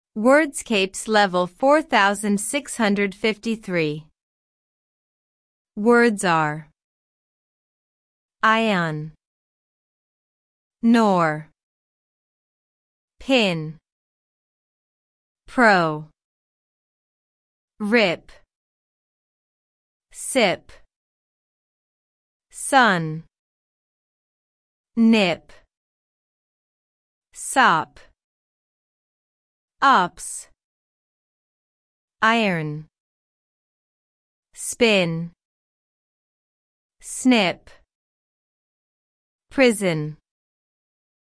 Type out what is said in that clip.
Wordscapes level 4653. Words are ion, nor, pin, pro, rip, sip, sun, nip, sop, ops, iron, spin, snip, prison.